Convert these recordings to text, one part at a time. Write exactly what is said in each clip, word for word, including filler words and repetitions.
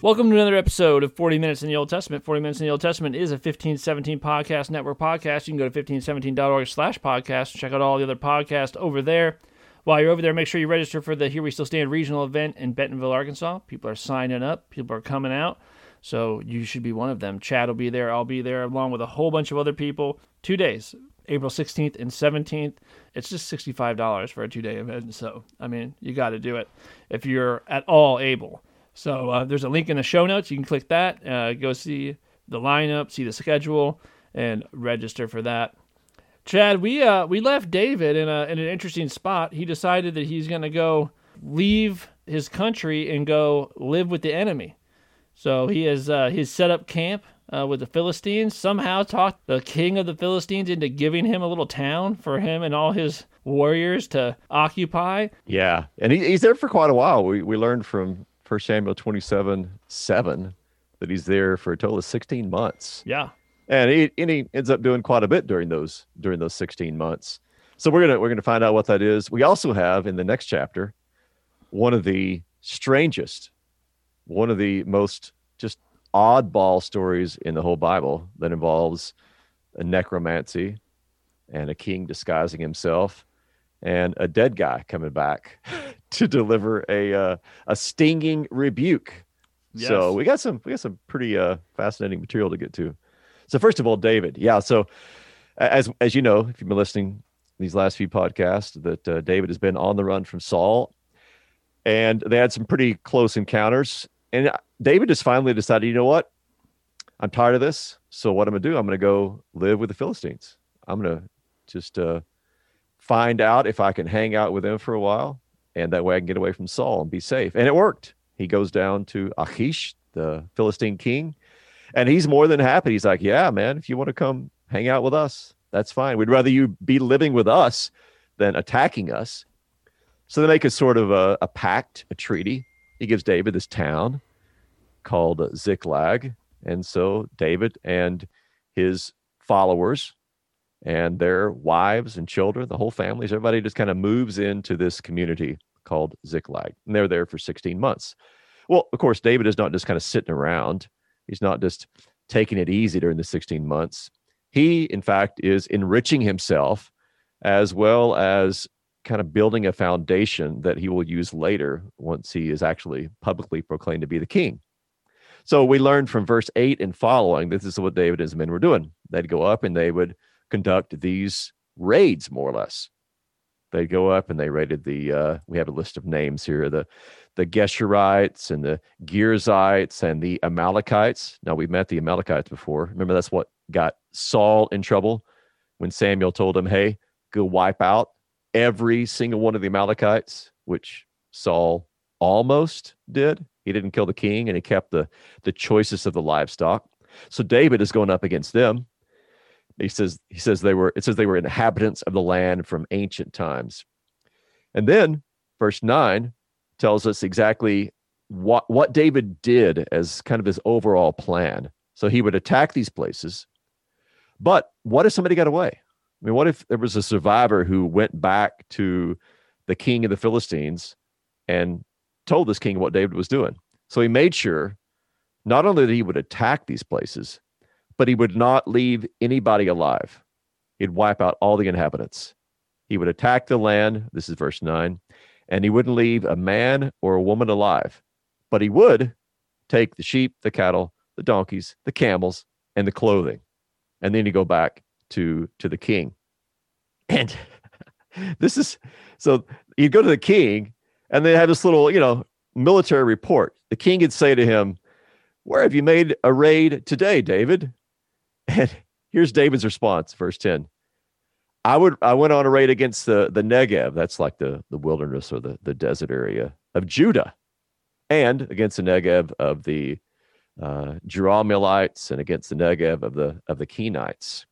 Welcome to another episode of forty minutes in the Old Testament. forty minutes in the Old Testament is a fifteen seventeen Podcast Network podcast. You can go to fifteen seventeen dot org slash podcast and check out all the other podcasts over there. While you're over there, make sure you register for the Here We Still Stand regional event in Bentonville, Arkansas. People are signing up. People are coming out. So you should be one of them. Chad will be there. I'll be there along with a whole bunch of other people. Two days, April sixteenth and seventeenth. It's just sixty-five dollars for a two-day event. So, I mean, you got to do it if you're at all able. So uh, there's a link in the show notes. You can click that, uh, go see the lineup, see the schedule, and register for that. Chad, we uh, we left David in a in an interesting spot. He decided that he's going to go leave his country and go live with the enemy. So he has uh, he's set up camp uh, with the Philistines. Somehow talked the king of the Philistines into giving him a little town for him and all his warriors to occupy. Yeah, and he, he's there for quite a while. We we learned from First Samuel twenty-seven seven that he's there for a total of sixteen months. Yeah. And he and he ends up doing quite a bit during those during those sixteen months. So we're gonna we're gonna find out what that is. We also have in the next chapter one of the strangest, one of the most just oddball stories in the whole Bible that involves a necromancy and a king disguising himself and a dead guy coming back to deliver a uh, a stinging rebuke. Yes. So we got some we got some pretty uh, fascinating material to get to. So first of all, David. Yeah. So as as you know, if you've been listening these last few podcasts, that uh, David has been on the run from Saul, and they had some pretty close encounters. And David just finally decided, you know what? I'm tired of this. So what I'm going to do, I'm going to go live with the Philistines. I'm going to just uh, find out if I can hang out with them for a while, and that way I can get away from Saul and be safe. And it worked. He goes down to Achish, the Philistine king, and he's more than happy. He's like, yeah, man, if you want to come hang out with us, that's fine. We'd rather you be living with us than attacking us. So they make a sort of a, a pact, a treaty. He gives David this town called Ziklag. And so David and his followers and their wives and children, the whole families, everybody just kind of moves into this community called Ziklag. And they're there for sixteen months. Well, of course, David is not just kind of sitting around. He's not just taking it easy during the sixteen months. He, in fact, is enriching himself as well as kind of building a foundation that he will use later once he is actually publicly proclaimed to be the king. So we learned from verse eight and following, this is what David and his men were doing. They'd go up and they would conduct these raids, more or less. They'd go up and they raided the, uh, we have a list of names here, the the Geshurites and the Girzites and the Amalekites. Now, we've met the Amalekites before. Remember, that's what got Saul in trouble when Samuel told him, hey, go wipe out every single one of the Amalekites, which Saul almost did. He didn't kill the king, and he kept the, the choicest of the livestock. So David is going up against them. He says, he says they were, it says they were inhabitants of the land from ancient times. And then verse nine tells us exactly what, what David did as kind of his overall plan. So he would attack these places. But what if somebody got away? I mean, what if there was a survivor who went back to the king of the Philistines and told this king what David was doing? So he made sure not only that he would attack these places, but he would not leave anybody alive. He'd wipe out all the inhabitants. He would attack the land, this is verse nine, and he wouldn't leave a man or a woman alive, but he would take the sheep, the cattle, the donkeys, the camels, and the clothing. And then he'd go back to, to the king. And this is, so he'd go to the king, and they have this little, you know, military report. The king would say to him, where have you made a raid today, David? And here's David's response, verse ten. I would I went on a raid against the, the Negev, that's like the, the wilderness or the, the desert area of Judah, and against the Negev of the uh, Jerahmeelites, and against the Negev of the of the Kenites.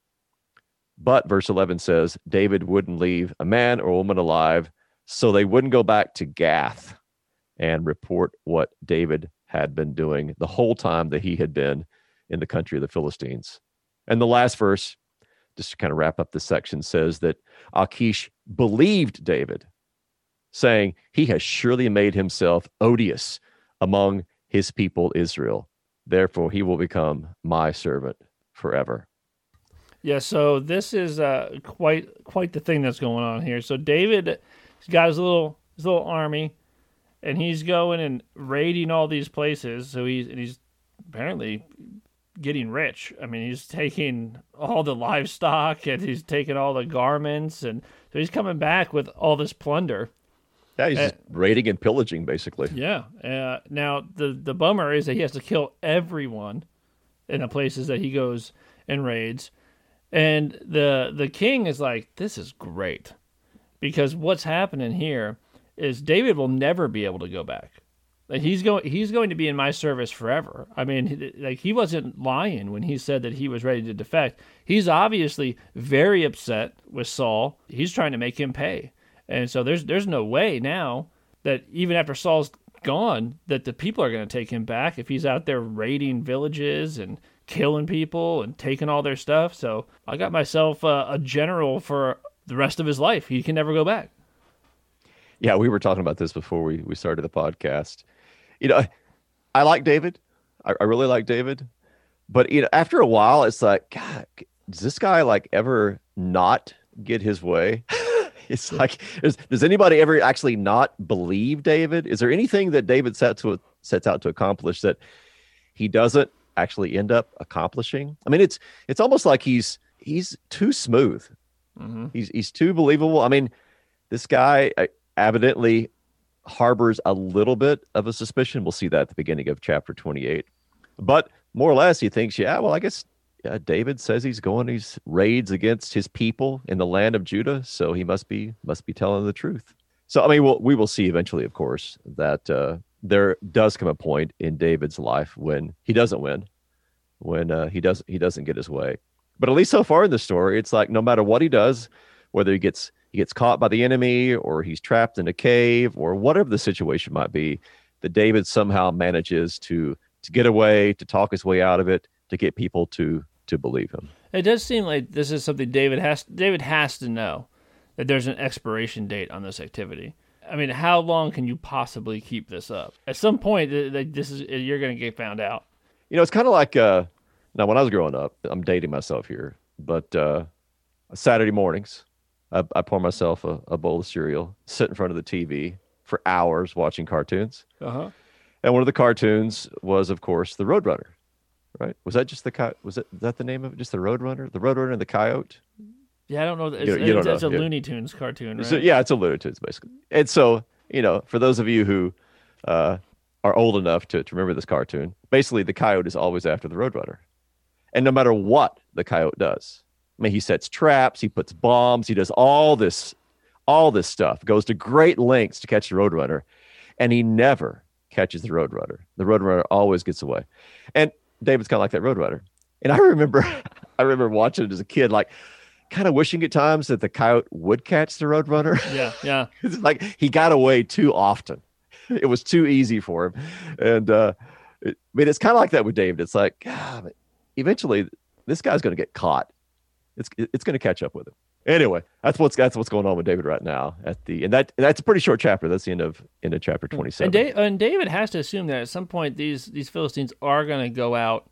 But verse eleven says, David wouldn't leave a man or a woman alive, so they wouldn't go back to Gath and report what David had been doing the whole time that he had been in the country of the Philistines. And the last verse, just to kind of wrap up this section, says that Achish believed David, saying, he has surely made himself odious among his people Israel. Therefore, he will become my servant forever. Yeah, so this is uh, quite quite the thing that's going on here. So David, he's got his little his little army, and he's going and raiding all these places. So he's and he's apparently getting rich. I mean, he's taking all the livestock and he's taking all the garments, and so he's coming back with all this plunder. Yeah, he's just uh, raiding and pillaging, basically. Yeah. Uh, now, the, the bummer is that he has to kill everyone in the places that he goes and raids. And the the king is like, this is great. Because what's happening here is David will never be able to go back. Like he's going he's going to be in my service forever. I mean, like he wasn't lying when he said that he was ready to defect. He's obviously very upset with Saul. He's trying to make him pay. And so there's there's no way now that even after Saul's gone that the people are going to take him back if he's out there raiding villages and killing people and taking all their stuff. So I got myself uh, a general for the rest of his life. He can never go back. Yeah, we were talking about this before we, we started the podcast. You know, I, I like David. I, I really like David. But, you know, after a while, it's like, God, does this guy like ever not get his way? It's like, is, does anybody ever actually not believe David? Is there anything that David set to, sets out to accomplish that he doesn't actually end up accomplishing? I mean, it's it's almost like he's he's too smooth. Mm-hmm. He's he's too believable. I mean, this guy evidently harbors a little bit of a suspicion. We'll see that at the beginning of chapter twenty-eight. But more or less, he thinks, yeah, well, I guess yeah, David says he's going these raids against his people in the land of Judah, so he must be must be telling the truth. So, I mean, we'll, we will see eventually, of course, that uh, there does come a point in David's life when he doesn't win, when uh, he doesn't he doesn't get his way. But at least so far in the story, it's like no matter what he does, whether he gets he gets caught by the enemy or he's trapped in a cave or whatever the situation might be, that David somehow manages to to get away, to talk his way out of it, to get people to to believe him. It does seem like this is something David has David has to know, that there's an expiration date on this activity. I mean, how long can you possibly keep this up? At some point, this is you're going to get found out. You know, it's kind of like uh, now when I was growing up, I'm dating myself here, but uh, Saturday mornings, I, I pour myself a, a bowl of cereal, sit in front of the T V for hours watching cartoons. Uh-huh. And one of the cartoons was, of course, the Roadrunner. Right? Was that just the co- was it is that the name of it? Just the Roadrunner? The Roadrunner and the Coyote? Yeah, I don't know. It's, you, you it's, don't it's know. a yeah. Looney Tunes cartoon, right? So, yeah, it's a Looney Tunes, basically. And so, you know, for those of you who uh, are old enough to, to remember this cartoon, basically the Coyote is always after the Roadrunner. And no matter what the Coyote does, I mean, he sets traps, he puts bombs, he does all this, all this stuff, goes to great lengths to catch the Roadrunner, and he never catches the Roadrunner. The Roadrunner always gets away. And David's kind of like that Roadrunner. And I remember, I remember watching it as a kid, like kind of wishing at times that the Coyote would catch the Roadrunner. Yeah, yeah. It's like he got away too often. It was too easy for him. And uh, it, I mean, it's kind of like that with David. It's like, God, eventually this guy's going to get caught. It's it's going to catch up with him. Anyway, that's what's that's what's going on with David right now. At the and that that's a pretty short chapter. That's the end of end of chapter twenty-seven. And, Dave, and David has to assume that at some point these these Philistines are going to go out,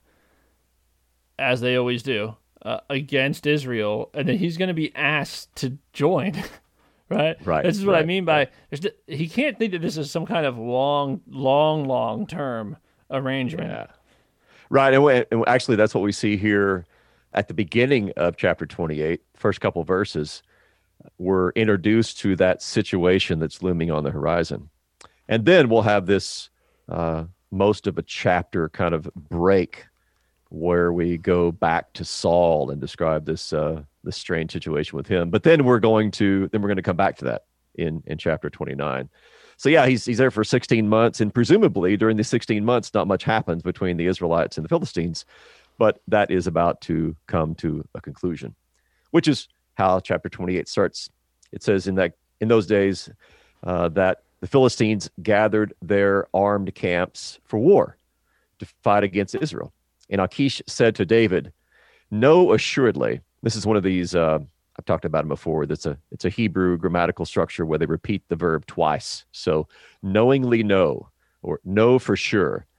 as they always do, uh, against Israel, and then he's going to be asked to join. Right. Right. This is what right, I mean by right. he can't think that this is some kind of long, long, long term arrangement. Yeah. Right. And, we, and actually, that's what we see here. At the beginning of chapter twenty-eight, first couple verses, we're introduced to that situation that's looming on the horizon. And then we'll have this uh, most of a chapter kind of break where we go back to Saul and describe this uh, this strange situation with him. But then we're going to then we're going to come back to that in, in chapter twenty-nine. So yeah, he's he's there for sixteen months, and presumably during the sixteen months, not much happens between the Israelites and the Philistines. But that is about to come to a conclusion, which is how chapter twenty-eight starts. It says in that in those days uh, that the Philistines gathered their armed camps for war to fight against Israel. And Achish said to David, "Know assuredly," this is one of these, uh, I've talked about it before, that's a, it's a Hebrew grammatical structure where they repeat the verb twice. So knowingly know, or know for sure,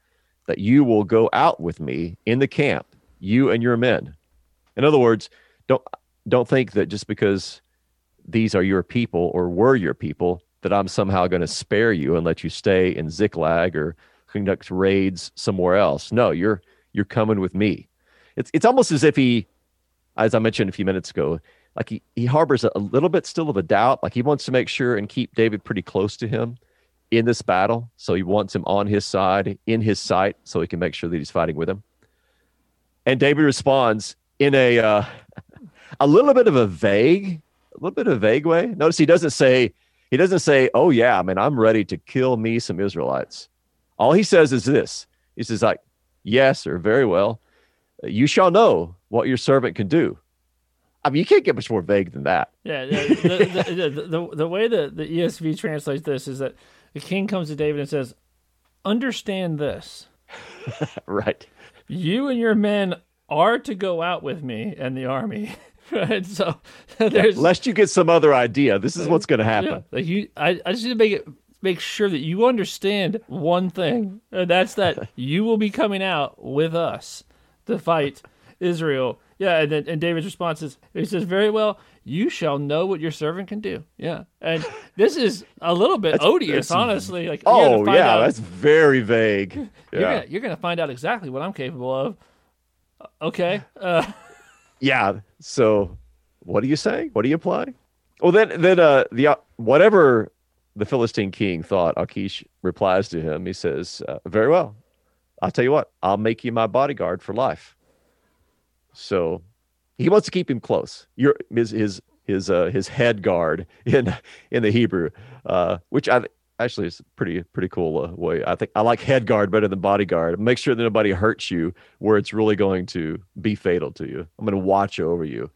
that you will go out with me in the camp, you and your men. In other words, don't don't think that just because these are your people or were your people, that I'm somehow going to spare you and let you stay in Ziklag or conduct raids somewhere else. No, you're you're coming with me. It's it's almost as if he, as I mentioned a few minutes ago, like he, he harbors a, a little bit still of a doubt. Like he wants to make sure and keep David pretty close to him in this battle. So he wants him on his side, in his sight, so he can make sure that he's fighting with him. And David responds in a uh, a little bit of a vague, a little bit of a vague way. Notice he doesn't say, he doesn't say, oh yeah, man, I'm ready to kill me some Israelites. All he says is this. He says like, yes, or very well, you shall know what your servant can do. I mean, you can't get much more vague than that. Yeah, the, the, the, the, the, the way that the E S V translates this is that the king comes to David and says, understand this. Right. You and your men are to go out with me and the army. Right. So there's yeah, lest you get some other idea. This is what's going to happen. Yeah, like you, I, I just need to make it make sure that you understand one thing, and that's that you will be coming out with us to fight Israel. Yeah, and then and David's response is, he says, very well, you shall know what your servant can do. Yeah, and this is a little bit that's, odious, that's, honestly. Like, oh yeah, out, that's very vague. Yeah. You're gonna, you're gonna find out exactly what I'm capable of. Okay. Uh, yeah. So, what are you saying? What are you implying? Well, then, then uh, the uh, whatever the Philistine king thought, Achish replies to him. He says, uh, "Very well. I'll tell you what. I'll make you my bodyguard for life." So, he wants to keep him close. You're his his his uh, his head guard in in the Hebrew, uh, which I actually is a pretty pretty cool uh, way. I think I like head guard better than bodyguard. Make sure that nobody hurts you where it's really going to be fatal to you. I'm going to watch over you.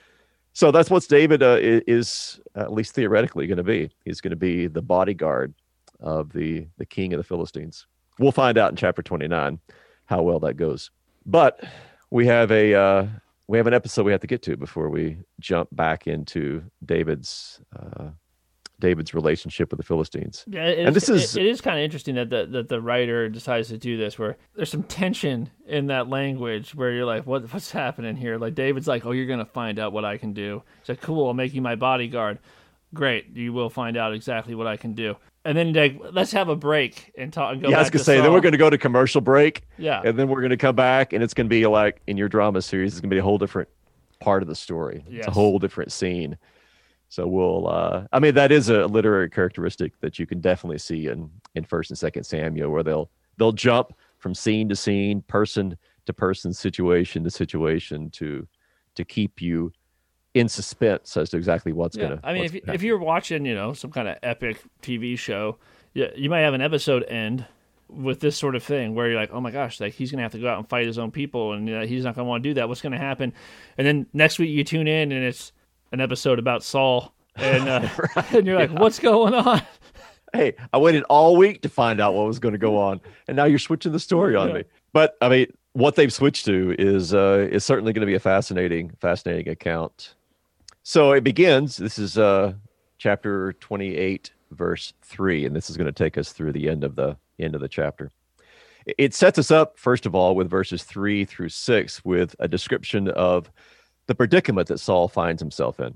So that's what David uh, is, at least theoretically, going to be. He's going to be the bodyguard of the the king of the Philistines. We'll find out in chapter twenty-nine how well that goes. But we have a uh, we have an episode we have to get to before we jump back into David's uh, David's relationship with the Philistines. Yeah, it and is, this is it, it is kind of interesting that the that the writer decides to do this, where there's some tension in that language where you're like, what what's happening here? Like David's like, oh, you're gonna find out what I can do. He's like, cool, I'll make you my bodyguard. Great, you will find out exactly what I can do. And then like, let's have a break and talk. And go yeah, back I was gonna to say. Saul. Then we're gonna go to commercial break. Yeah, and then we're gonna come back, and it's gonna be like in your drama series. It's gonna be a whole different part of the story. Yes. It's a whole different scene. So we'll. Uh, I mean, that is a literary characteristic that you can definitely see in in First and Second Samuel, where they'll they'll jump from scene to scene, person to person, situation to situation, to to keep you in suspense as to exactly what's yeah. gonna. I mean, what's if gonna if you're watching, you know, some kind of epic T V show, yeah, you might have an episode end with this sort of thing where you're like, oh my gosh, like he's gonna have to go out and fight his own people, and uh, he's not gonna want to do that. What's gonna happen? And then next week you tune in, and it's an episode about Saul, and uh, right, and you're like, yeah. What's going on? Hey, I waited all week to find out what was going to go on, and now you're switching the story on yeah. me. But I mean, what they've switched to is uh, is certainly going to be a fascinating, fascinating account. So it begins. This is uh, chapter twenty-eight, verse three, and this is going to take us through the end of the end of the chapter. It sets us up, first of all, with verses three through six, with a description of the predicament that Saul finds himself in.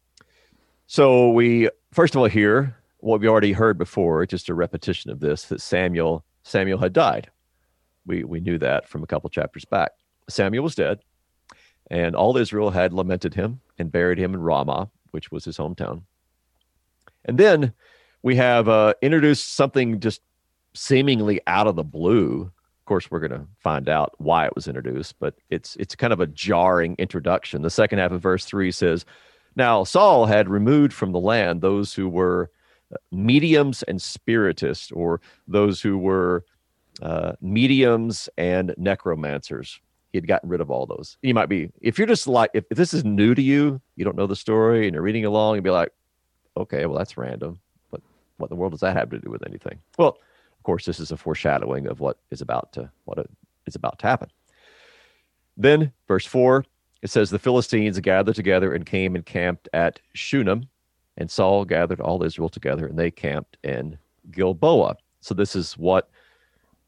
So we, first of all, hear what we already heard before, just a repetition of this, that Samuel Samuel had died. We we knew that from a couple chapters back. Samuel was dead, and all Israel had lamented him and buried him in Ramah, which was his hometown. And then we have uh, introduced something just seemingly out of the blue. Of course, we're going to find out why it was introduced, but it's it's kind of a jarring introduction. The second half of verse three says, now Saul had removed from the land those who were mediums and spiritists, or those who were uh, mediums and necromancers. He had gotten rid of all those. You might be, if you're just like, if, if this is new to you, you don't know the story, and you're reading along, you'd be like, okay, well, that's random. But what in the world does that have to do with anything? Well, of course, this is a foreshadowing of what is about to what is about to happen. Then, verse four, it says, the Philistines gathered together and came and camped at Shunem, and Saul gathered all Israel together, and they camped in Gilboa. So this is what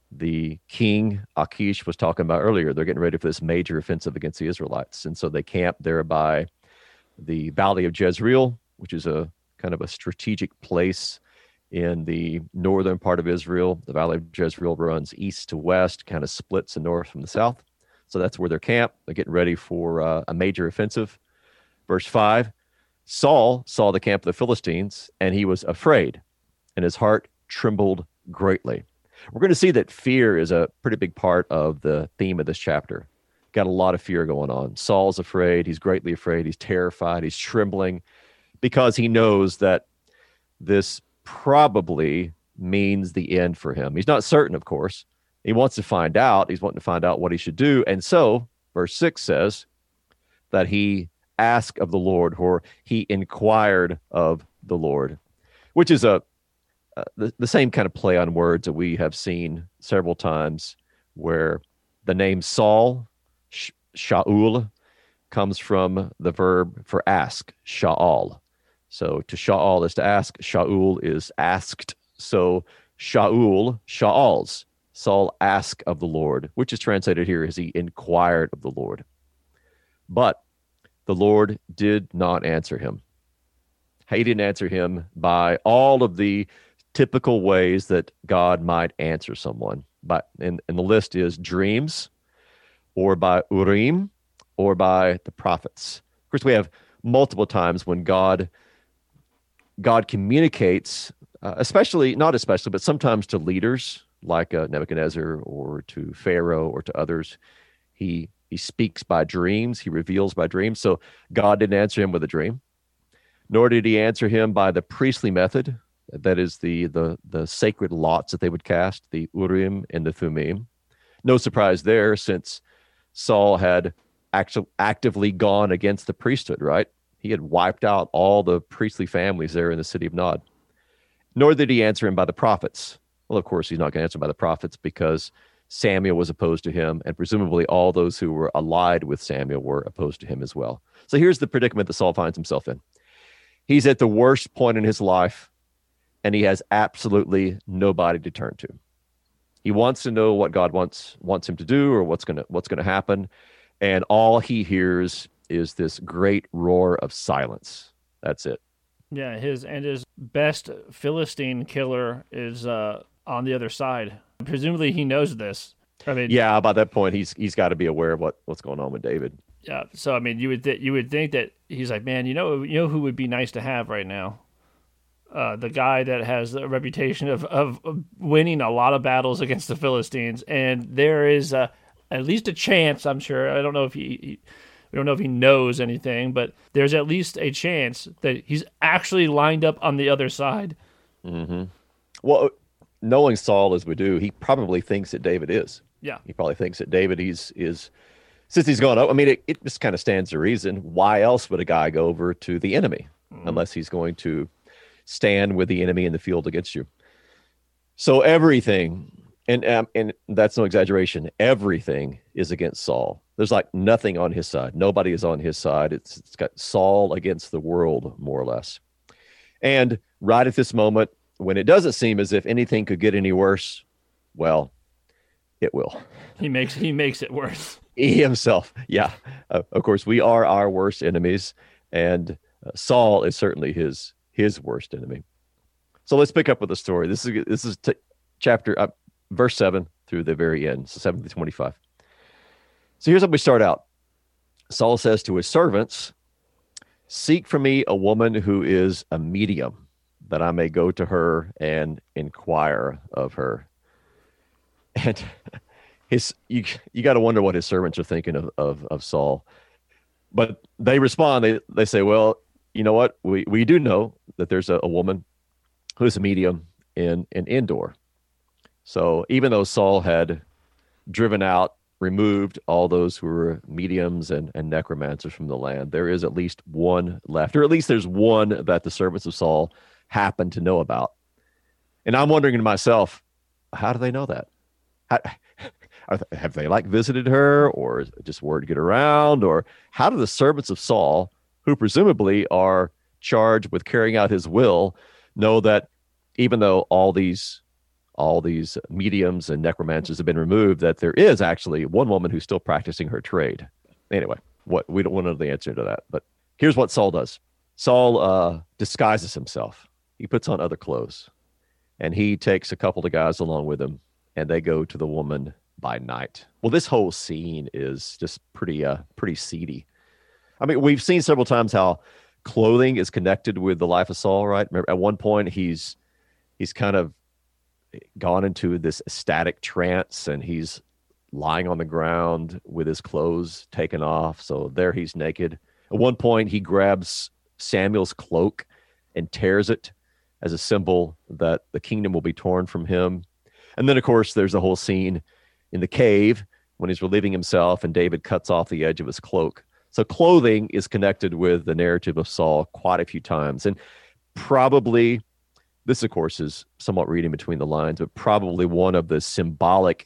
the king Achish was talking about earlier. They're getting ready for this major offensive against the Israelites. And so they camp there by the Valley of Jezreel, which is a kind of a strategic place in the northern part of Israel. The Valley of Jezreel runs east to west, kind of splits the north from the south. So that's where they're camped. They're getting ready for uh, a major offensive. Verse five, Saul saw the camp of the Philistines, and he was afraid, and his heart trembled greatly. We're going to see that fear is a pretty big part of the theme of this chapter. Got a lot of fear going on. Saul's afraid. He's greatly afraid. He's terrified. He's trembling because he knows that this probably means the end for him. He's not certain, of course. He wants to find out. He's wanting to find out what he should do. And so, verse six says that he asked of the Lord, or he inquired of the Lord, which is a uh, the, the same kind of play on words that we have seen several times, where the name Saul, Sh- Shaul, comes from the verb for ask, Sha'al. So to Sha'al is to ask, Shaul is asked. So Shaul, Sha'al's, Saul asked of the Lord, which is translated here as he inquired of the Lord. But the Lord did not answer him. He didn't answer him by all of the typical ways that God might answer someone. But and, and the list is dreams, or by Urim, or by the prophets. Of course, we have multiple times when God God communicates, uh, especially, not especially, but sometimes to leaders like uh, Nebuchadnezzar, or to Pharaoh, or to others. He he speaks by dreams. He reveals by dreams. So God didn't answer him with a dream, nor did he answer him by the priestly method. That is the the the sacred lots that they would cast, the Urim and the Thummim. No surprise there, since Saul had actually actively gone against the priesthood, right? He had wiped out all the priestly families there in the city of Nod. Nor did he answer him by the prophets. Well, of course, he's not going to answer by the prophets because Samuel was opposed to him, and presumably all those who were allied with Samuel were opposed to him as well. So here's the predicament that Saul finds himself in. He's at the worst point in his life, and he has absolutely nobody to turn to. He wants to know what God wants wants him to do, or what's gonna what's gonna happen, and all he hears is this great roar of silence. That's it. Yeah, his and his best Philistine killer is uh, on the other side. Presumably, he knows this. I mean, yeah, by that point, he's he's got to be aware of what, what's going on with David. Yeah, so I mean, you would th- you would think that he's like, man, you know, you know who would be nice to have right now. Uh, the guy that has a reputation of, of winning a lot of battles against the Philistines, and there is uh, at least a chance. I'm sure. I don't know if he, he, we don't know if he knows anything, but there's at least a chance that he's actually lined up on the other side. Mm-hmm. Well, knowing Saul as we do, he probably thinks that David is. Yeah, he probably thinks that David he's is since he's gone up. I mean, it, it just kind of stands to reason. Why else would a guy go over to the enemy mm-hmm. unless he's going to stand with the enemy in the field against you? So everything, and um, and that's no exaggeration, everything is against Saul. There's like nothing on his side. Nobody is on his side. It's it's got Saul against the world, more or less. And right at this moment, when it doesn't seem as if anything could get any worse, well, it will. He makes he makes it worse. He himself, yeah. Uh, of course, we are our worst enemies, and uh, Saul is certainly his his worst enemy. So let's pick up with the story. This is this is t- chapter uh, verse seven through the very end, so seven to twenty-five. So here's how we start out. Saul says to his servants, "Seek for me a woman who is a medium, that I may go to her and inquire of her." And his you you got to wonder what his servants are thinking of, of of Saul. But they respond. They they say, "Well, you know what? We we do know that there's a, a woman who's a medium in in Endor." So even though Saul had driven out, removed all those who were mediums and, and necromancers from the land, there is at least one left, or at least there's one that the servants of Saul happen to know about. And I'm wondering to myself, how do they know that? How, are they, have they like visited her, or is it just word get around, or how do the servants of Saul, who presumably are charged with carrying out his will, know that even though all these all these mediums and necromancers have been removed, that there is actually one woman who's still practicing her trade. Anyway, what we don't want to know the answer to that. But here's what Saul does. Saul uh, disguises himself. He puts on other clothes, and he takes a couple of guys along with him, and they go to the woman by night. Well, this whole scene is just pretty, uh, pretty seedy. I mean, we've seen several times how clothing is connected with the life of Saul, right? Remember, at one point, he's he's kind of gone into this ecstatic trance, and he's lying on the ground with his clothes taken off. So there he's naked. At one point, he grabs Samuel's cloak and tears it as a symbol that the kingdom will be torn from him. And then, of course, there's the whole scene in the cave when he's relieving himself, and David cuts off the edge of his cloak. So clothing is connected with the narrative of Saul quite a few times. And probably, this, of course, is somewhat reading between the lines, but probably one of the symbolic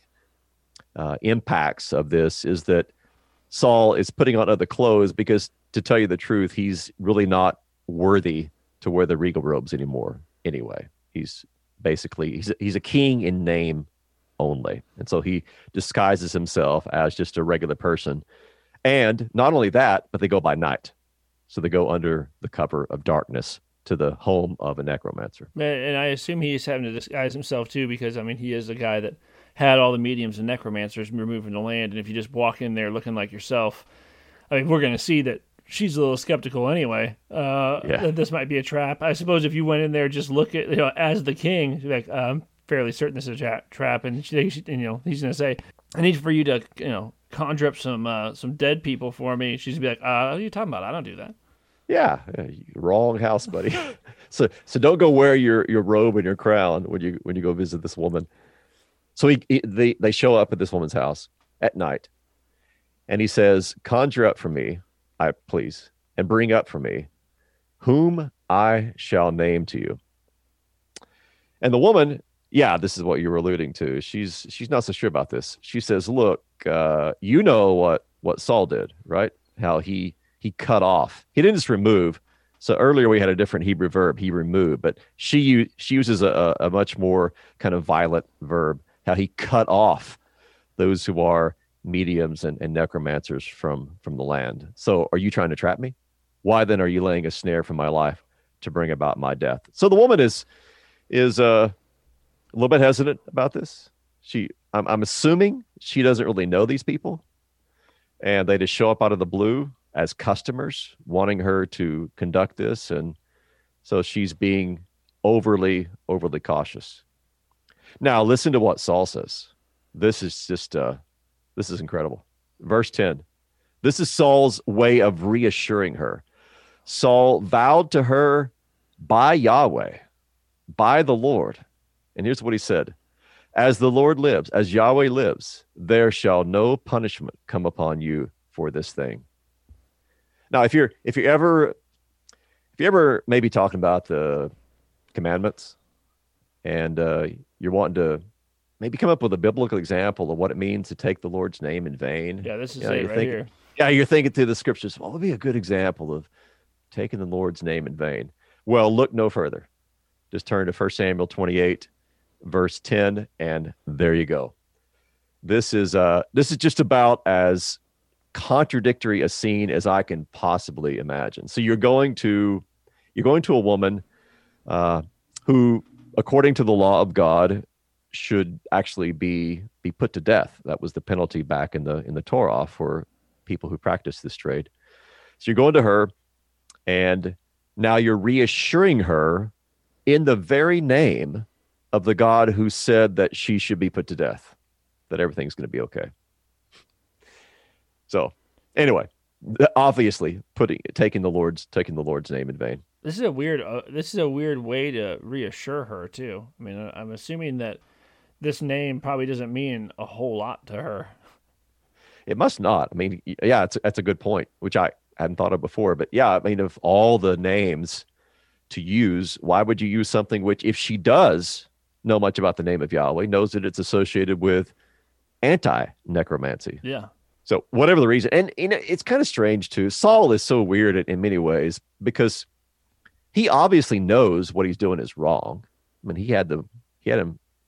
uh, impacts of this is that Saul is putting on other clothes because, to tell you the truth, he's really not worthy to wear the regal robes anymore anyway. He's basically, he's, he's a king in name only. And so he disguises himself as just a regular person. And not only that, but they go by night. So they go under the cover of darkness to the home of a necromancer. And I assume he's having to disguise himself too, because, I mean, he is the guy that had all the mediums and necromancers removed from the land. And if you just walk in there looking like yourself, I mean, we're going to see that she's a little skeptical anyway. Uh, yeah. That this might be a trap. I suppose if you went in there, just look at, you know, as the king, like, uh, I'm fairly certain this is a tra- trap. And, she, she, you know, he's going to say, I need for you to, you know, conjure up some uh, some dead people for me. She's gonna be like, uh, what are you talking about? I don't do that. Yeah, yeah, wrong house, buddy. so so don't go wear your, your robe and your crown when you when you go visit this woman. So he, he they they show up at this woman's house at night, and he says, "Conjure up for me, I please, and bring up for me, whom I shall name to you." And the woman, yeah, this is what you were alluding to. She's she's not so sure about this. She says, "Look, uh, you know what what Saul did, right? How he he cut off. He didn't just remove. So earlier we had a different Hebrew verb. He removed, but she she uses a, a much more kind of violent verb. How he cut off those who are mediums and, and necromancers from from the land. So are you trying to trap me? Why then are you laying a snare for my life to bring about my death?" So the woman is is uh. a little bit hesitant about this. She, I'm, I'm assuming she doesn't really know these people, and they just show up out of the blue as customers wanting her to conduct this. And so she's being overly, overly cautious. Now, listen to what Saul says. This is just, uh, this is incredible. Verse ten. This is Saul's way of reassuring her. Saul vowed to her by Yahweh, by the Lord. And here's what he said: "As the Lord lives, as Yahweh lives, there shall no punishment come upon you for this thing." Now, if you're if you ever if you ever maybe talking about the commandments, and uh, you're wanting to maybe come up with a biblical example of what it means to take the Lord's name in vain. Yeah, this is you know, it right thinking, here. Yeah, you're thinking through the scriptures. What would be a good example of taking the Lord's name in vain? Well, look no further. Just turn to First Samuel twenty-eight. Verse ten, and there you go. This is uh this is just about as contradictory a scene as I can possibly imagine. So you're going to you're going to a woman uh, who, according to the law of God, should actually be be put to death. That was the penalty back in the in the Torah for people who practice this trade. So you're going to her, and now you're reassuring her in the very name of the God who said that she should be put to death, that everything's going to be okay. So, anyway, obviously, putting taking the Lord's taking the Lord's name in vain. This is a weird. Uh, this is a weird way to reassure her too. I mean, I'm assuming that this name probably doesn't mean a whole lot to her. It must not. I mean, yeah, it's that's a good point, which I hadn't thought of before. But yeah, I mean, of all the names to use, why would you use something which, if she does know much about the name of Yahweh, knows that it's associated with anti-necromancy? Yeah. So whatever the reason, and you know, it's kind of strange too. Saul is so weird in, in many ways because he obviously knows what he's doing is wrong. I mean, he had the he had him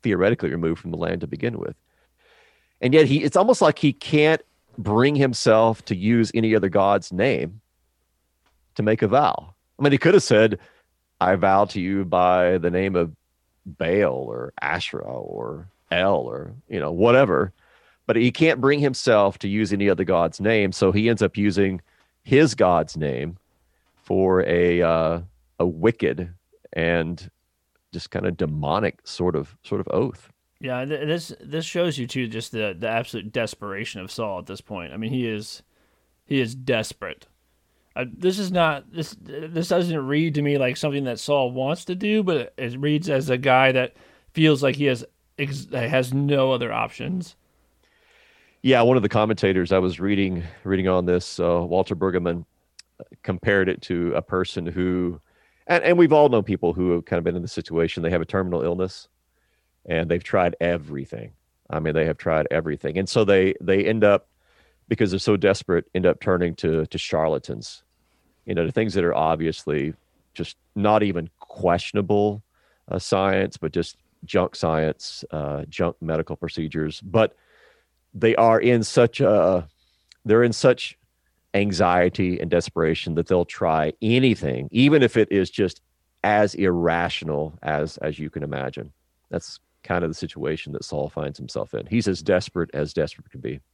theoretically removed from the land to begin with. And yet he it's almost like he can't bring himself to use any other god's name to make a vow. I mean, he could have said, I vow to you by the name of Baal or Asherah or El or, you know, whatever. But he can't bring himself to use any other god's name. So he ends up using his god's name for a uh, a wicked and just kind of demonic sort of sort of oath. Yeah, th- this this shows you too just the the absolute desperation of Saul at this point. I mean, he is he is desperate. Uh, this is not this this doesn't read to me like something that Saul wants to do, but it, it reads as a guy that feels like he has ex- has no other options. Yeah, one of the commentators I was reading reading on this, uh, Walter Brueggemann, compared it to a person who, and, and we've all known people who have kind of been in the situation. They have a terminal illness, and they've tried everything. I mean, they have tried everything, and so they they end up, because they're so desperate, end up turning to to charlatans, you know, to things that are obviously just not even questionable uh, science, but just junk science, uh, junk medical procedures, but they are in such a, they're in such anxiety and desperation that they'll try anything, even if it is just as irrational as, as you can imagine. That's kind of the situation that Saul finds himself in. He's as desperate as desperate can be.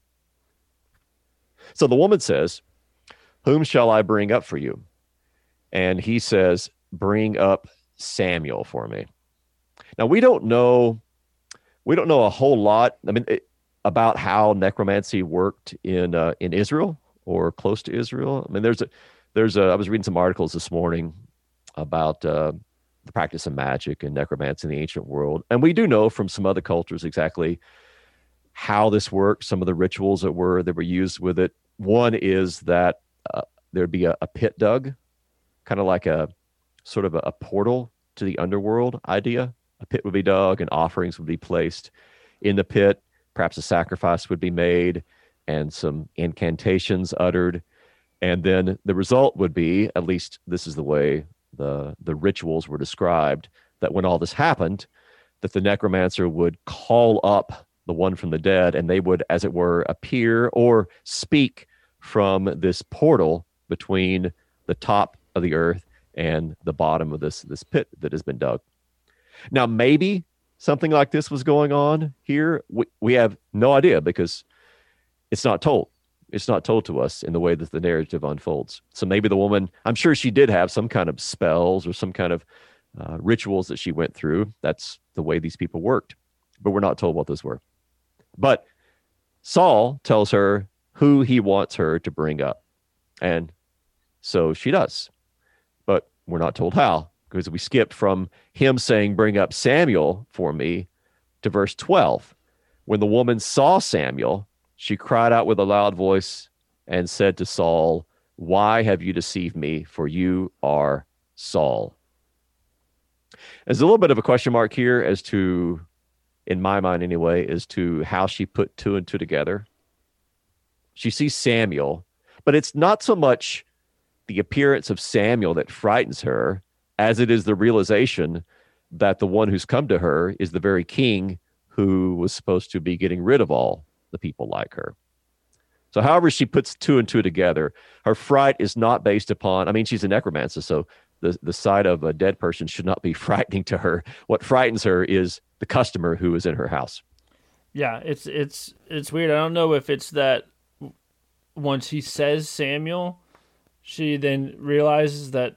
So the woman says, whom shall I bring up for you? And he says, bring up Samuel for me. Now we don't know, we don't know a whole lot. I mean, it, about how necromancy worked in uh, in Israel or close to Israel. I mean, there's a there's a I was reading some articles this morning about uh, the practice of magic and necromancy in the ancient world, and we do know from some other cultures exactly how this worked. Some of the rituals that were that were used with it. One is that uh, there'd be a, a pit dug, kind of like a sort of a, a portal to the underworld idea. A pit would be dug, and offerings would be placed in the pit. Perhaps a sacrifice would be made and some incantations uttered. And then the result would be, at least this is the way the, the rituals were described, that when all this happened, that the necromancer would call up the one from the dead, and they would, as it were, appear or speak from this portal between the top of the earth and the bottom of this, this pit that has been dug. Now, maybe something like this was going on here. We, we have no idea because it's not told. It's not told to us in the way that the narrative unfolds. So maybe the woman, I'm sure she did have some kind of spells or some kind of uh, rituals that she went through. That's the way these people worked. But we're not told what those were. But Saul tells her who he wants her to bring up. And so she does. But we're not told how, because we skipped from him saying, bring up Samuel for me, to verse twelve. When the woman saw Samuel, she cried out with a loud voice and said to Saul, why have you deceived me? For you are Saul. There's a little bit of a question mark here as to, in my mind anyway, as to how she put two and two together. She sees Samuel, but it's not so much the appearance of Samuel that frightens her as it is the realization that the one who's come to her is the very king who was supposed to be getting rid of all the people like her. So however she puts two and two together, her fright is not based upon, I mean, she's a necromancer, so the, the sight of a dead person should not be frightening to her. What frightens her is the customer who is in her house. Yeah, it's it's it's weird. I don't know if it's that once he says Samuel, she then realizes that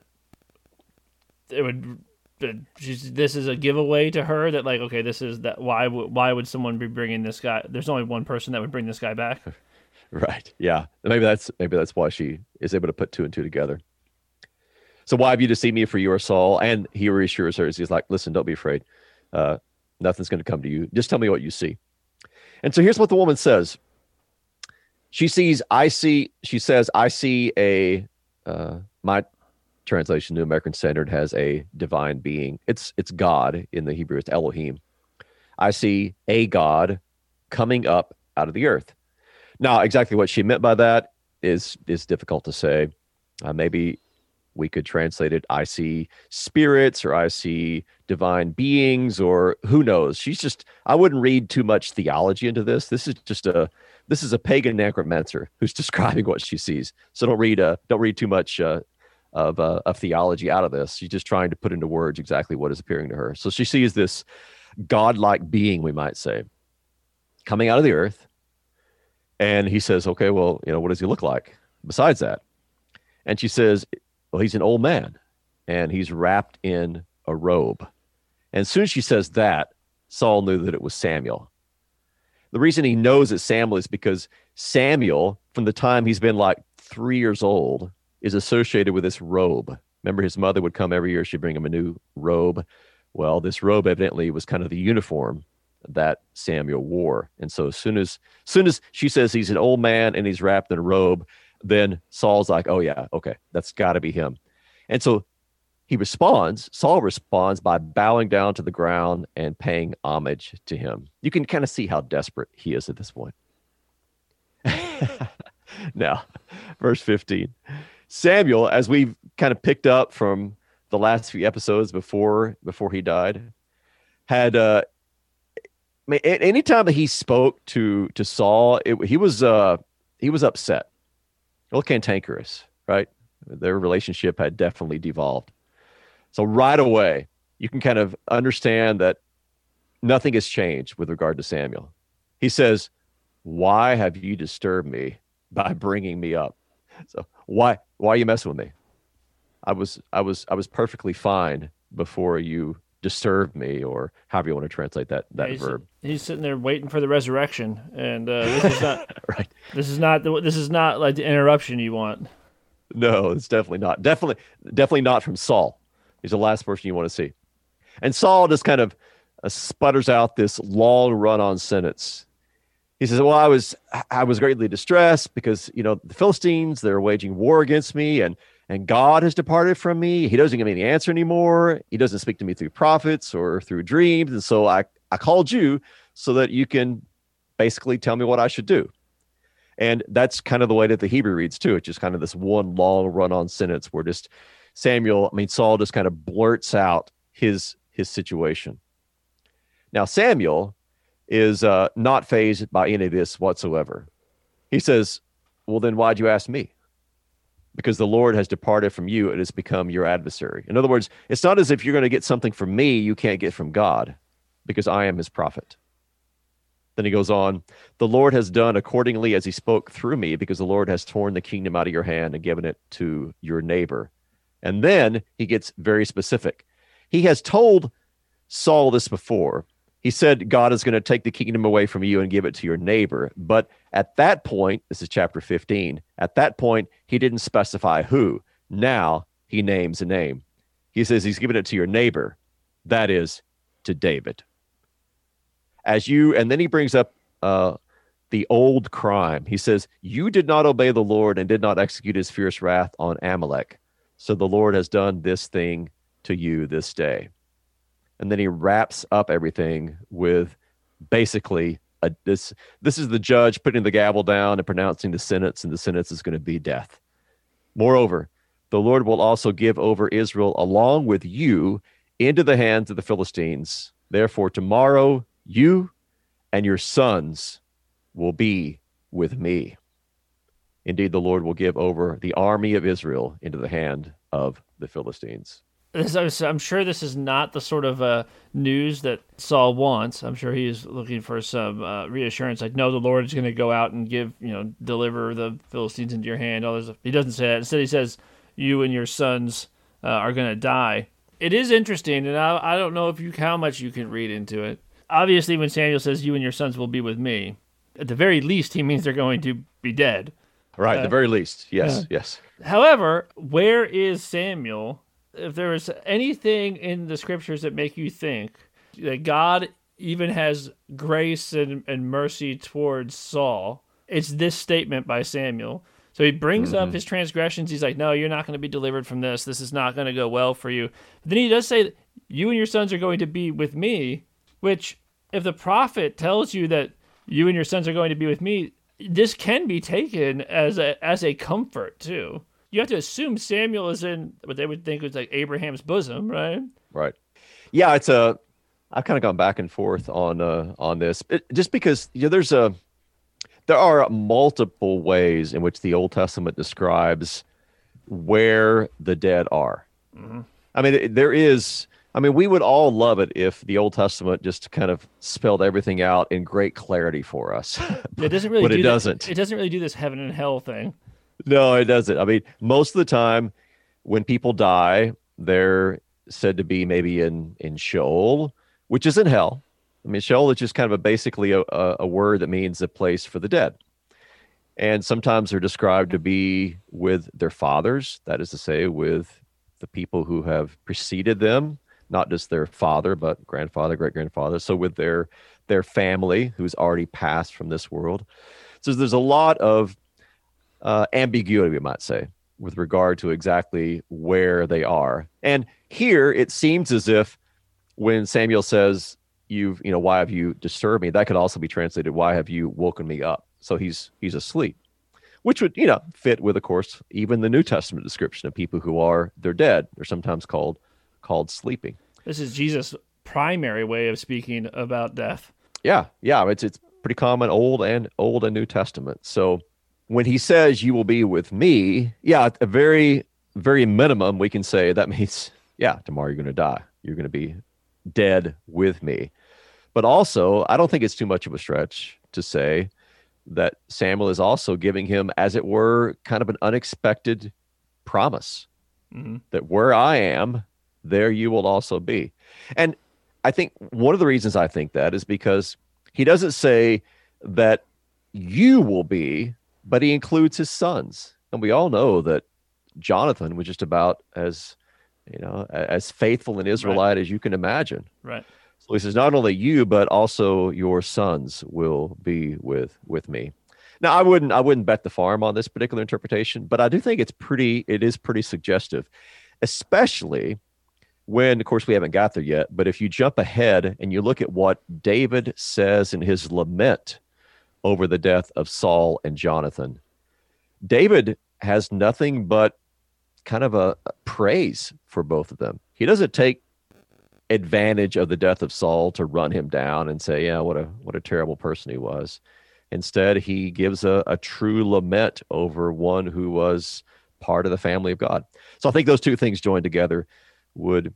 it would that she's this is a giveaway to her, that like, okay, this is that why w- why would someone be bringing this guy? There's only one person that would bring this guy back. Right. Yeah. Maybe that's maybe that's why she is able to put two and two together. So why have you deceived me? For you are Saul? And he reassures her. He's like, listen, don't be afraid. Uh, nothing's going to come to you. Just tell me what you see. And so here's what the woman says. She sees, I see, she says, I see a, uh, my translation, New American Standard, has a divine being. It's, it's God in the Hebrew. It's Elohim. I see a God coming up out of the earth. Now, exactly what she meant by that is, is difficult to say. Uh, maybe We could translate it, I see spirits, or I see divine beings, or who knows. She's just, I wouldn't read too much theology into this. This is just a, this is a pagan necromancer who's describing what she sees. So don't read, uh, don't read too much uh, of, uh, of theology out of this. She's just trying to put into words exactly what is appearing to her. So she sees this godlike being, we might say, coming out of the earth. And he says, okay, well, you know, what does he look like besides that? And she says, well, he's an old man and he's wrapped in a robe. And as soon as she says that, Saul knew that it was Samuel. The reason he knows it's Samuel is because Samuel, from the time he's been like three years old, is associated with this robe. Remember, his mother would come every year. She'd bring him a new robe. Well, this robe evidently was kind of the uniform that Samuel wore. And so as soon as, as soon as she says he's an old man and he's wrapped in a robe, then Saul's like, oh yeah, okay, that's got to be him. And so he responds, Saul responds by bowing down to the ground and paying homage to him. You can kind of see how desperate he is at this point. Now, verse fifteen. Samuel, as we've kind of picked up from the last few episodes before before he died, had uh, I mean, anytime that he spoke to to Saul, it, he was uh, he was upset, a little cantankerous, right? Their relationship had definitely devolved. So right away, you can kind of understand that nothing has changed with regard to Samuel. He says, "Why have you disturbed me by bringing me up?" So why why are you messing with me? I was I was I was perfectly fine before you disturbed me, or however you want to translate that that yeah, he's, verb. He's sitting there waiting for the resurrection, and uh, this is not right. This is not the, this is not like the interruption you want. No, it's definitely not. Definitely definitely not from Saul. He's the last person you want to see. And Saul just kind of uh, sputters out this long run-on sentence. He says, well, I was I was greatly distressed because, you know, the Philistines, they're waging war against me, and and God has departed from me. He doesn't give me the answer anymore. He doesn't speak to me through prophets or through dreams. And so I, I called you so that you can basically tell me what I should do. And that's kind of the way that the Hebrew reads too. It's just kind of this one long run-on sentence where just Samuel, I mean, Saul just kind of blurts out his his situation. Now, Samuel is uh, not fazed by any of this whatsoever. He says, well, then why'd you ask me? Because the Lord has departed from you and has become your adversary. In other words, it's not as if you're going to get something from me you can't get from God, because I am his prophet. Then he goes on, the Lord has done accordingly as he spoke through me, because the Lord has torn the kingdom out of your hand and given it to your neighbor. And then he gets very specific. He has told Saul this before. He said, God is going to take the kingdom away from you and give it to your neighbor. But at that point, this is chapter fifteen, at that point, he didn't specify who. Now he names a name. He says he's given it to your neighbor. That is, to David. As you, and then he brings up uh, the old crime. He says, you did not obey the Lord and did not execute his fierce wrath on Amalek. So the Lord has done this thing to you this day. And then he wraps up everything with basically a, this. This is the judge putting the gavel down and pronouncing the sentence, and the sentence is going to be death. Moreover, the Lord will also give over Israel along with you into the hands of the Philistines. Therefore, tomorrow you and your sons will be with me. Indeed, the Lord will give over the army of Israel into the hand of the Philistines. I'm sure this is not the sort of uh, news that Saul wants. I'm sure he's looking for some uh, reassurance, like, no, the Lord is going to go out and give, you know, deliver the Philistines into your hand. All this. He doesn't say that. Instead, he says, you and your sons uh, are going to die. It is interesting, and I, I don't know if you how much you can read into it. Obviously, when Samuel says, you and your sons will be with me, at the very least, he means they're going to be dead. Right, uh, at the very least. Yes, uh, yes. However, where is Samuel? If there is anything in the scriptures that make you think that God even has grace and, and mercy towards Saul, it's this statement by Samuel. So he brings mm-hmm. up his transgressions. He's like, no, you're not going to be delivered from this. This is not going to go well for you. But then he does say, you and your sons are going to be with me, which if the prophet tells you that you and your sons are going to be with me, this can be taken as a as a comfort too. you have to assume Samuel is in what they would think was like Abraham's bosom, right? Right. Yeah, it's a. I've kind of gone back and forth on uh, on this, it, just because you know there's a there are multiple ways in which the Old Testament describes where the dead are. Mm-hmm. I mean, it, there is. I mean, we would all love it if the Old Testament just kind of spelled everything out in great clarity for us. It doesn't really. but do it that, doesn't. It doesn't really do this heaven and hell thing. No, it doesn't. I mean, most of the time, when people die, they're said to be maybe in in Sheol, which is in hell. I mean, Sheol is just kind of a basically a, a, a word that means a place for the dead. And sometimes they're described to be with their fathers, that is to say, with the people who have preceded them, not just their father, but grandfather, great-grandfather. So with their their family who's already passed from this world. So there's a lot of uh, ambiguity, we might say, with regard to exactly where they are. And here it seems as if when Samuel says, you've, you know, why have you disturbed me? That could also be translated, why have you woken me up? So he's he's asleep, which would, you know, fit with, of course, even the New Testament description of people who are, they're dead. They're sometimes called called sleeping. This is Jesus' primary way of speaking about death. Yeah, yeah, it's it's pretty common, Old and Old and New Testament. So when he says, you will be with me, yeah, at a very, very minimum, we can say that means, yeah, tomorrow you're going to die. You're going to be dead with me. But also, I don't think it's too much of a stretch to say that Samuel is also giving him, as it were, kind of an unexpected promise mm-hmm. that where I am, there you will also be. And I think one of the reasons I think that is because he doesn't say that you will be, but he includes his sons. And we all know that Jonathan was just about as, you know, as faithful an Israelite right. as you can imagine. Right. So he says, not only you, but also your sons will be with with me. Now, I wouldn't I wouldn't bet the farm on this particular interpretation, but I do think it's pretty, it is pretty suggestive, especially when, of course, we haven't got there yet, but if you jump ahead and you look at what David says in his lament over the death of Saul and Jonathan, David has nothing but kind of a, a praise for both of them. He doesn't take advantage of the death of Saul to run him down and say, yeah, what a what a terrible person he was. Instead, he gives a, a true lament over one who was part of the family of God. So I think those two things joined together would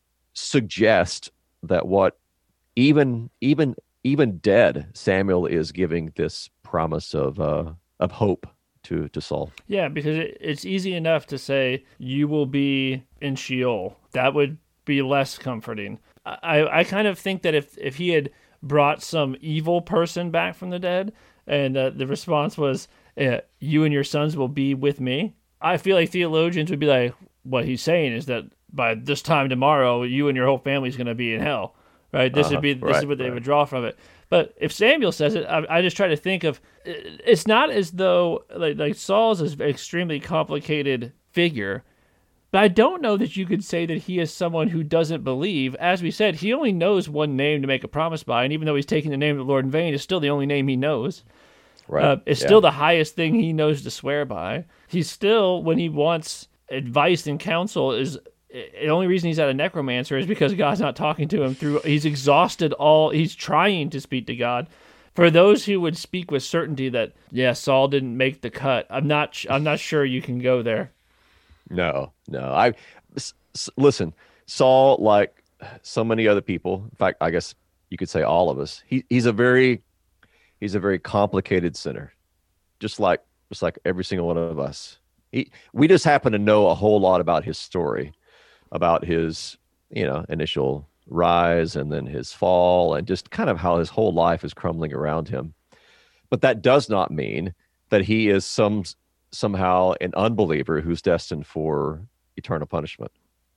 suggest that what even even even dead Samuel is giving this promise of uh, of hope to to Saul. Yeah, because it, it's easy enough to say you will be in Sheol. That would be less comforting. I, I kind of think that if if he had brought some evil person back from the dead and uh, the response was, uh, you and your sons will be with me, I feel like theologians would be like, what he's saying is that by this time tomorrow, you and your whole family is going to be in hell, right? This uh-huh, would be this right, is what they right. would draw from it. But if Samuel says it, I, I just try to think of, it's not as though, like, like Saul's is an extremely complicated figure, but I don't know that you could say that he is someone who doesn't believe. As we said, he only knows one name to make a promise by, and even though he's taking the name of the Lord in vain, it's still the only name he knows. Right. Uh, it's yeah. still the highest thing he knows to swear by. He's still, when he wants advice and counsel, is the only reason he's at a necromancer is because God's not talking to him through. He's exhausted all. He's trying to speak to God. For those who would speak with certainty that, yeah, Saul didn't make the cut, I'm not. I'm not sure you can go there. No, no. I s- s- listen. Saul, like so many other people, in fact, I guess you could say all of us. He he's a very he's a very complicated sinner, just like just like every single one of us. He, we just happen to know a whole lot about his story, about his you know initial rise and then his fall, and just kind of how his whole life is crumbling around him. But that does not mean that he is some. somehow an unbeliever who's destined for eternal punishment.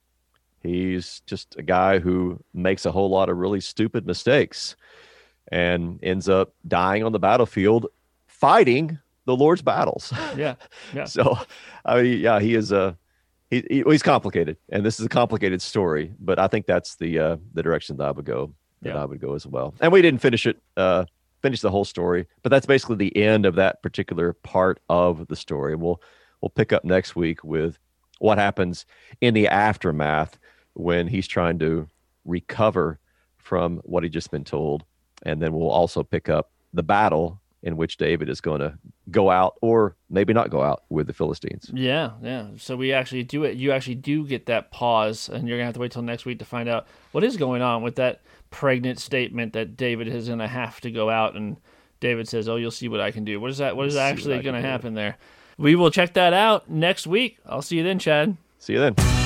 He's just a guy who makes a whole lot of really stupid mistakes and ends up dying on the battlefield fighting the Lord's battles. Yeah. Yeah. So, I mean, yeah, he is a, he, he he's complicated, and this is a complicated story, but I think that's the, uh, the direction that I would go, that yeah. I would go as well. And we didn't finish it, uh, finish the whole story, but that's basically the end of that particular part of the story. And we'll we'll pick up next week with what happens in the aftermath when he's trying to recover from what he'd just been told. And then we'll also pick up the battle in which David is going to go out or maybe not go out with the Philistines. Yeah, yeah. So we actually do it. You actually do get that pause, and you're going to have to wait till next week to find out what is going on with that pregnant statement that David is going to have to go out, and David says, oh, you'll see what I can do. What is that? What is actually going to happen there? We will check that out next week. I'll see you then, Chad. See you then.